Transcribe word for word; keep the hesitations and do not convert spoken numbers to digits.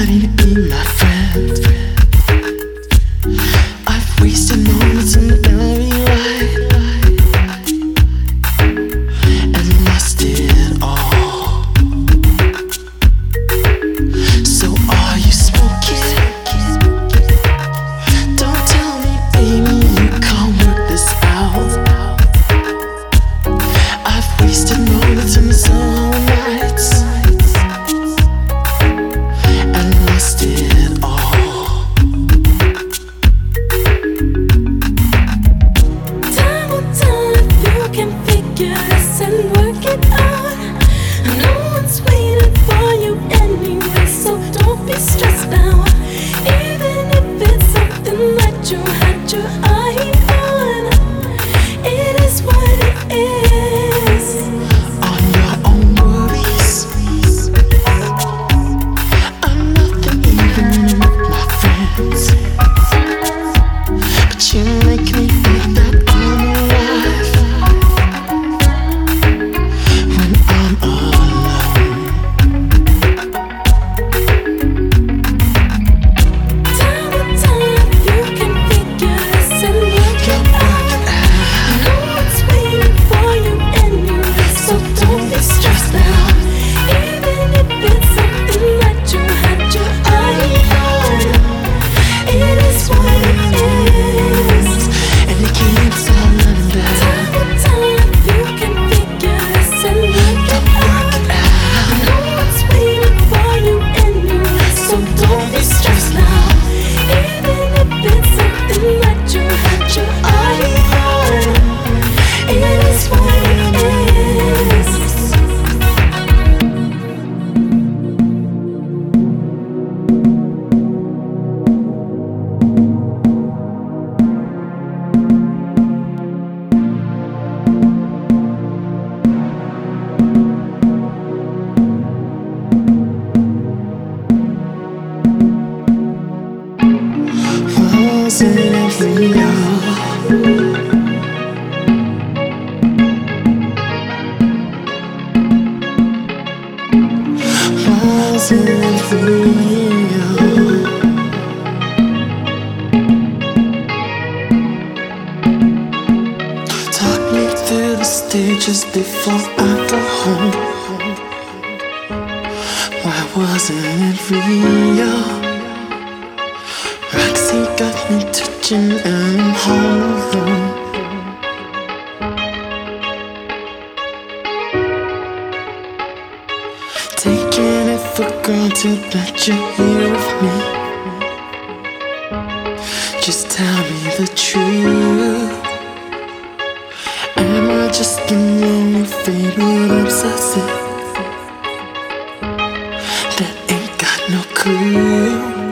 anybody to be my friend. I've wasted moments in the very right and lost it all. So are you smoking? Don't tell me, baby, you can't work this out. I've wasted moments in the Soho nights and lost it all. Time will tell if you can figure this and work it out. No one's waiting for you anyway, so don't be stressed now. Even if it's something that you had your eye on, it is what it is. On your own worries, I'm nothing even with my friends, but you make me think that I'm alive when I'm alone. Time will tell if you can figure this and work it out. No one's waiting for you anyway, so don't be stressed now. Even if it's something that you had your eye on, it is what it is. And it keeps on running back. Time will tell if you can figure this and work it out. No one's waiting for you anyway, so don't be stressed now. Even if it's something that you had your eye on, it is what it is. Wasn't it real? Wasn't it real? Talk me through the stages before I go home. Why wasn't it real? Roxy got me touching and I'm home alone. Taking it for granted that you're here with me. Just tell me the truth. Am I just a lonely, faded obsessive that ain't got no clue?